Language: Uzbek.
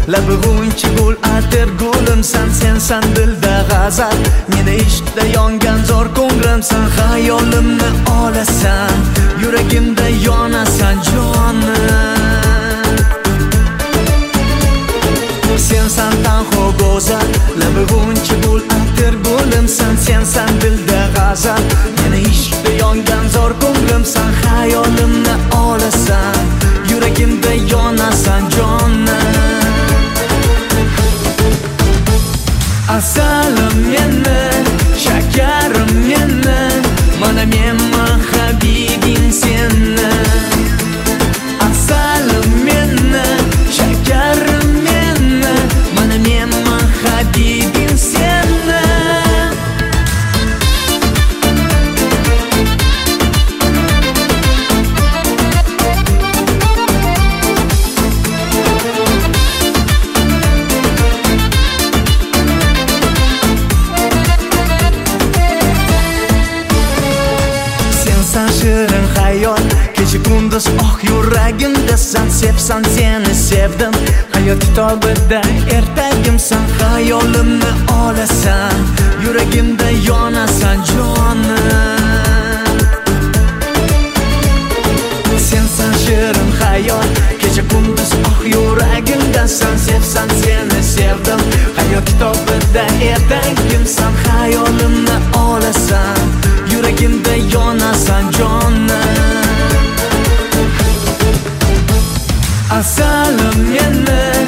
labi g'unchi gul atirgulimsan, sensan dilda g'azal, meni ishqda yongan zor ko'nglimsan, xayolimni olasan, yuragimda yonasan jonim. Sensan tanho go'zal, labi g'unchi gul atirgulimsan, sensan dilda g'azal, meni ishqda yongan zor ko'nglimsan, xayolimni olasan, yuragimda yonasan jonim. Asalim meni, shakarim meni, mana menman habibing seni. Asalim meni, shakarim meni, mana menman habibing seni. Sensan shirin hayot, kecha kunduz yuragimdasan, sevsan seni sevdim, hayot kitobida ertagimsan, xayolimni olasan, yuragimda yonasan jonim. Sensan shirin hayot, kecha kunduz yuragimdasan, sevsan seni sevdim, hayot kitobida ertagimsan, xayolimni olasan, yuragimda yonasan jonim. Asalim meni,